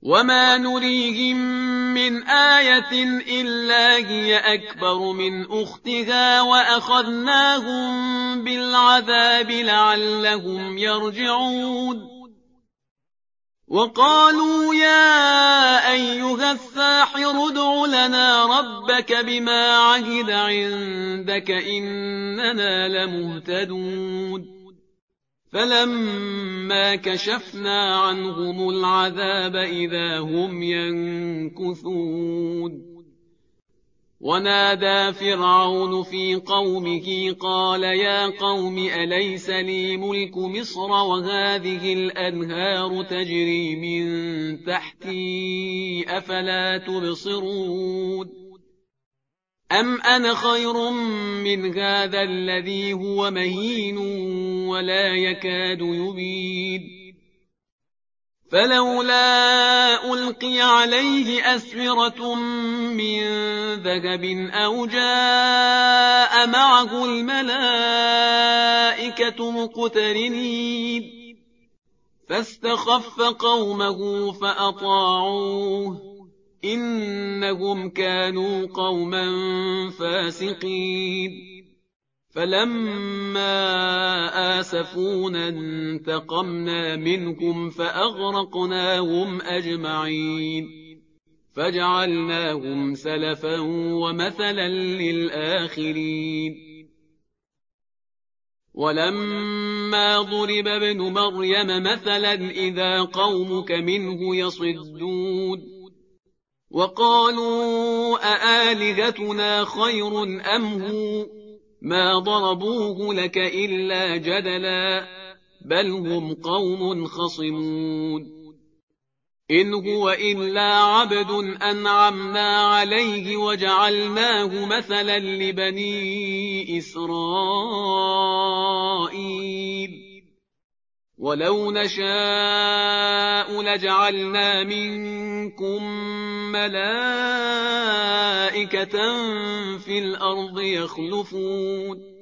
وما نريهم من آية إلا هي أكبر من أختها وأخذناهم بالعذاب لعلهم يرجعون وقالوا يا أيها الساحر ادع لنا ربك بما عهد عندك إننا لمهتدون فلما كشفنا عنهم العذاب إذا هم ينكثون ونادى فرعون في قومه قال يا قوم أليس لي ملك مصر وهذه الأنهار تجري من تحتي أفلا تبصرون أم أنا خير من هذا الذي هو مهين ولا يكاد يبين فلولا ألقي عليه أسورة من ذهب أو جاء معه الملائكة مقترنين فاستخف قومه فأطاعوه إنهم كانوا قوما فاسقين فلما آسفونا انتقمنا منهم فأغرقناهم أجمعين فجعلناهم سلفا ومثلا للآخرين ولما ضرب ابن مريم مثلا إذا قومك منه يصدون وقالوا أآلهتنا خير أم هو ما ضربوه لك إلا جدلا بل هم قوم خصمون إن هو إلا عبد أنعمنا عليه وجعلناه مثلا لبني إسرائيل ولو نشاء لجعلنا منكم ملائكة في الأرض يخلفون